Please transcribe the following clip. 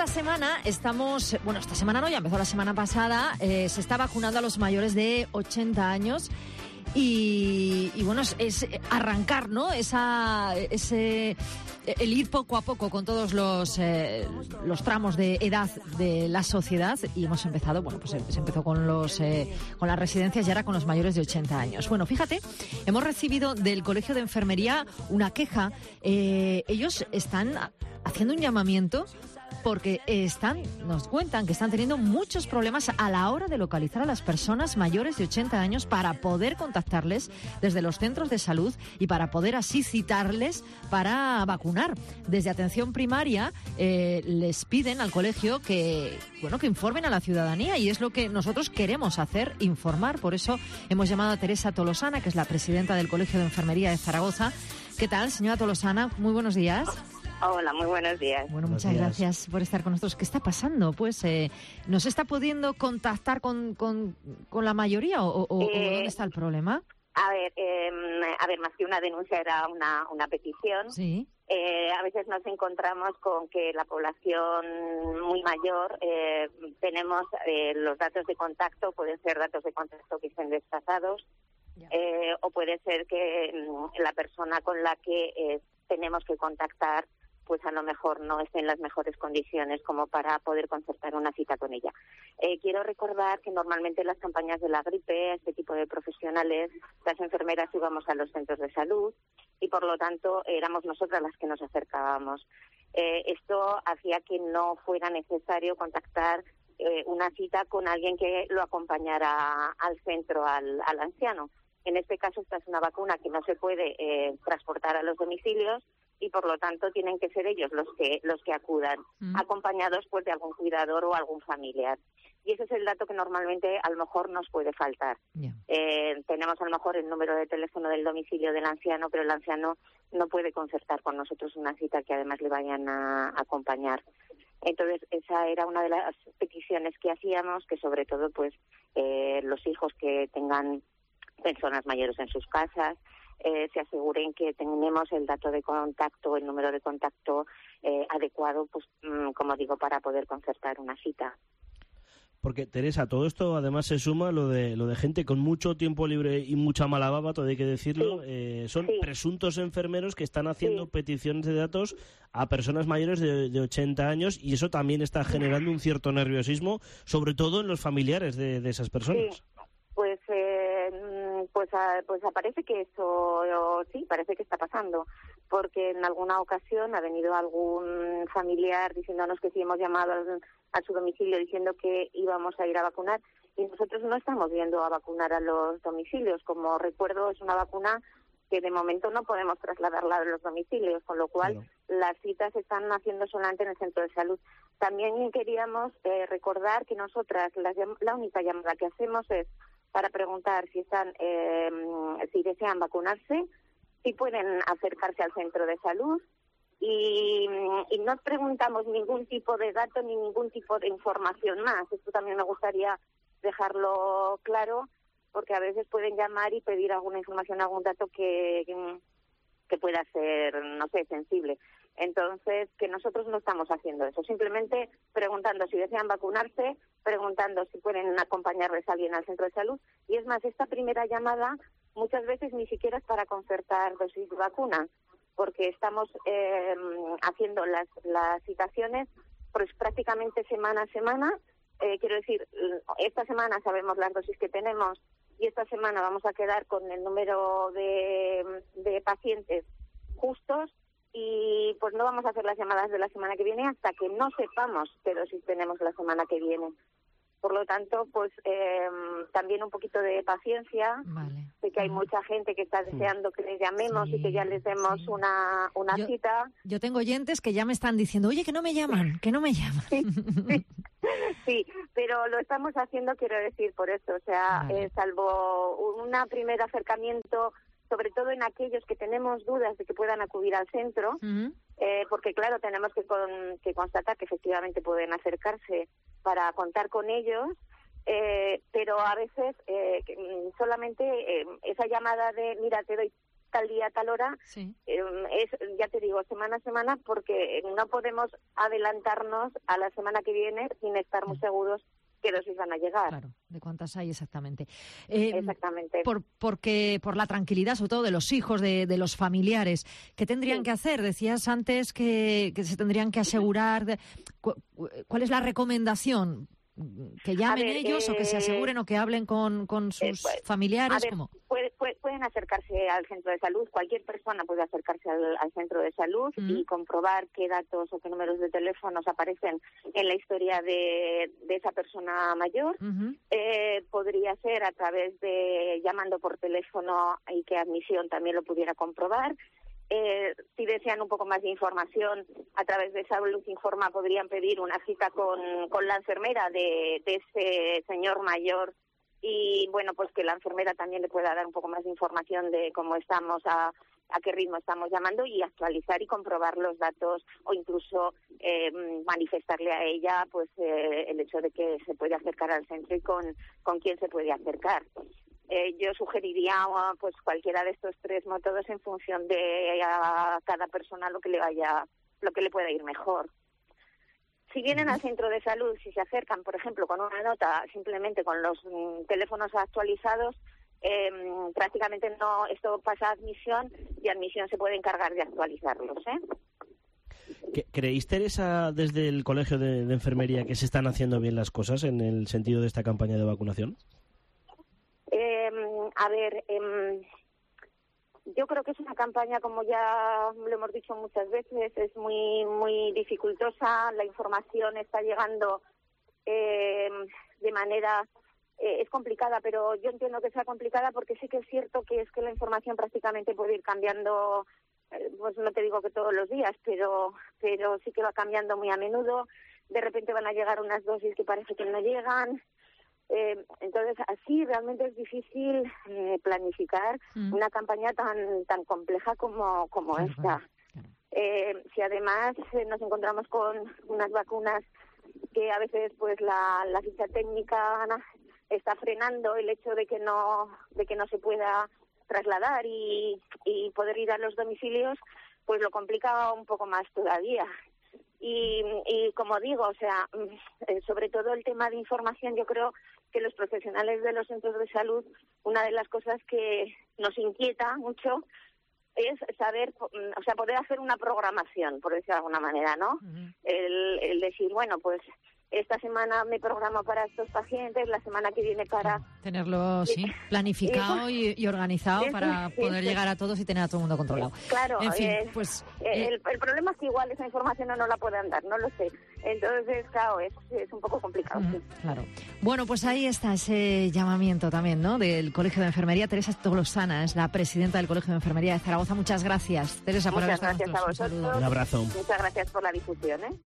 esta semana estamos, bueno, esta semana no, ya empezó la semana pasada, se está vacunando a los mayores de 80 años y bueno, es arrancar, ¿no? El ir poco a poco con todos los tramos de edad de la sociedad, y hemos empezado, bueno, pues se empezó con las residencias y ahora con los mayores de 80 años. Bueno, fíjate, hemos recibido del Colegio de Enfermería una queja. Ellos están haciendo un llamamiento porque nos cuentan que están teniendo muchos problemas a la hora de localizar a las personas mayores de 80 años para poder contactarles desde los centros de salud y para poder así citarles para vacunar. Desde atención primaria les piden al colegio que informen a la ciudadanía, y es lo que nosotros queremos hacer, informar. Por eso hemos llamado a Teresa Tolosana, que es la presidenta del Colegio de Enfermería de Zaragoza. ¿Qué tal, señora Tolosana? Muy buenos días. Hola, muy buenos días. Bueno, muchas gracias por estar con nosotros. ¿Qué está pasando? Pues, ¿no se está pudiendo contactar con la mayoría o dónde está el problema? A ver, más que una denuncia era una petición. Sí. A veces nos encontramos con que la población muy mayor tenemos los datos de contacto, pueden ser datos de contacto que estén desfasados, o puede ser que la persona con la que tenemos que contactar pues a lo mejor no esté en las mejores condiciones como para poder concertar una cita con ella. Quiero recordar que normalmente en las campañas de la gripe, este tipo de profesionales, las enfermeras íbamos a los centros de salud y por lo tanto éramos nosotras las que nos acercábamos. Esto hacía que no fuera necesario contactar una cita con alguien que lo acompañara al centro, al anciano. En este caso, esta es una vacuna que no se puede transportar a los domicilios y, por lo tanto, tienen que ser ellos los que acudan, acompañados pues de algún cuidador o algún familiar. Y ese es el dato que normalmente a lo mejor nos puede faltar. Tenemos a lo mejor el número de teléfono del domicilio del anciano, pero el anciano no puede concertar con nosotros una cita que además le vayan a acompañar. Entonces, esa era una de las peticiones que hacíamos, que sobre todo pues los hijos que tengan personas mayores en sus casas se aseguren que tenemos el dato de contacto, el número de contacto adecuado, pues como digo, para poder concertar una cita. Porque, Teresa, todo esto además se suma lo de gente con mucho tiempo libre y mucha mala baba, todo hay que decirlo. Son presuntos enfermeros que están haciendo peticiones de datos a personas mayores de 80 años, y eso también está generando un cierto nerviosismo, sobre todo en los familiares de esas personas. Pues parece que eso parece que está pasando, porque en alguna ocasión ha venido algún familiar diciéndonos que sí, hemos llamado a su domicilio diciendo que íbamos a ir a vacunar, y nosotros no estamos yendo a vacunar a los domicilios. Como recuerdo, es una vacuna que de momento no podemos trasladarla a los domicilios, con lo cual las citas se están haciendo solamente en el centro de salud. También queríamos recordar que nosotras la única llamada que hacemos es para preguntar si desean vacunarse, si pueden acercarse al centro de salud, y no preguntamos ningún tipo de dato ni ningún tipo de información más. Esto también me gustaría dejarlo claro, porque a veces pueden llamar y pedir alguna información, algún dato que pueda ser, no sé, sensible. Entonces, que nosotros no estamos haciendo eso, simplemente preguntando si desean vacunarse, preguntando si pueden acompañarles a alguien al centro de salud. Y es más, esta primera llamada muchas veces ni siquiera es para concertar dosis de vacuna, porque estamos haciendo las citaciones pues prácticamente semana a semana. Quiero decir, esta semana sabemos las dosis que tenemos y esta semana vamos a quedar con el número de pacientes justos, y pues no vamos a hacer las llamadas de la semana que viene hasta que no sepamos qué dosis tenemos la semana que viene. Por lo tanto, pues también un poquito de paciencia. Vale. Sé que hay mucha gente que está deseando que les llamemos y que ya les demos una cita. Yo tengo oyentes que ya me están diciendo, oye, que no me llaman, que no me llaman. Sí, pero lo estamos haciendo, quiero decir, por eso. O sea, salvo un primer acercamiento, sobre todo en aquellos que tenemos dudas de que puedan acudir al centro, porque claro, tenemos que constatar que efectivamente pueden acercarse para contar con ellos, pero a veces solamente esa llamada de, mira, te doy tal día, tal hora, sí. Es, ya te digo, semana a semana, porque no podemos adelantarnos a la semana que viene sin estar muy seguros qué dosis van a llegar. Claro, de cuántas hay exactamente. Exactamente. Porque por la tranquilidad, sobre todo de los hijos, de los familiares, ¿qué tendrían que hacer? Decías antes que se tendrían que asegurar. ¿Cuál es la recomendación? ¿Que llamen ellos o que se aseguren o que hablen con sus familiares? ¿Cómo? Pueden acercarse al centro de salud, cualquier persona puede acercarse al centro de salud y comprobar qué datos o qué números de teléfonos aparecen en la historia de esa persona mayor. Podría ser a través de llamando por teléfono y que admisión también lo pudiera comprobar. Si desean un poco más de información, a través de Salud Informa podrían pedir una cita con la enfermera de ese señor mayor y, bueno, pues que la enfermera también le pueda dar un poco más de información de cómo estamos, a qué ritmo estamos llamando y actualizar y comprobar los datos o incluso manifestarle a ella pues el hecho de que se puede acercar al centro y con quién se puede acercar. Yo sugeriría pues cualquiera de estos tres métodos en función de a cada persona lo que le pueda ir mejor. Si vienen al centro de salud, si se acercan, por ejemplo, con una nota, simplemente con los teléfonos actualizados, prácticamente no, esto pasa a admisión y admisión se puede encargar de actualizarlos, ¿Creéis, Teresa, desde el Colegio de Enfermería que se están haciendo bien las cosas en el sentido de esta campaña de vacunación? Yo creo que es una campaña, como ya lo hemos dicho muchas veces, es muy muy dificultosa. La información está llegando de manera es complicada, pero yo entiendo que sea complicada porque sí que es cierto que la información prácticamente puede ir cambiando, pues no te digo que todos los días, pero sí que va cambiando muy a menudo. De repente van a llegar unas dosis que parece que no llegan. Entonces, así realmente es difícil planificar una campaña tan compleja como esta. Si además nos encontramos con unas vacunas que a veces pues la ficha técnica está frenando el hecho de que no se pueda trasladar y poder ir a los domicilios, pues lo complica un poco más todavía. Y como digo, o sea, sobre todo el tema de información, yo creo que los profesionales de los centros de salud, una de las cosas que nos inquieta mucho es saber, o sea, poder hacer una programación, por decirlo de alguna manera, ¿no? El decir, bueno, pues esta semana me programo para estos pacientes, la semana que viene para... Tenerlo, planificado y organizado para poder llegar a todos y tener a todo el mundo controlado. Claro, en fin, pues... el problema es que igual esa información no la pueden dar, no lo sé. Entonces, claro, es un poco complicado. Claro. Bueno, pues ahí está ese llamamiento también, ¿no?, del Colegio de Enfermería. Teresa Tolosana es la presidenta del Colegio de Enfermería de Zaragoza. Muchas gracias, Teresa, por haber estado con nosotros. Un saludo. Un abrazo. Muchas gracias por la difusión,